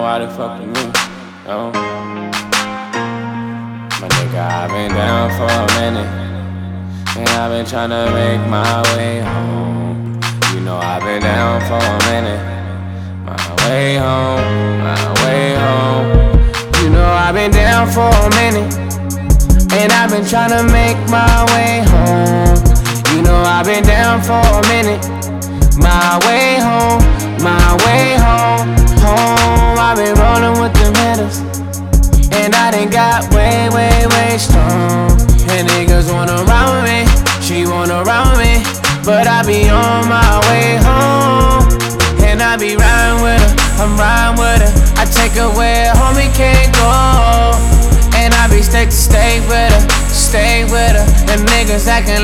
why the fuck with me. No. My nigga, I've been down for a minute, and I've been tryna make my way home. You know I've been down for a minute. My way home, my way home. You know I've been down for a minute, and I've been tryna make my way home. You know I've been down for a minute. My way home, my way home, home. I've been rolling with them hitters, and I done got way, way, way strong. And niggas wanna ride with me, she wanna ride with me, but I be on my way home. And I be riding with her, I'm riding with her. I take her where homie can't go, and I be stay with her, and niggas acting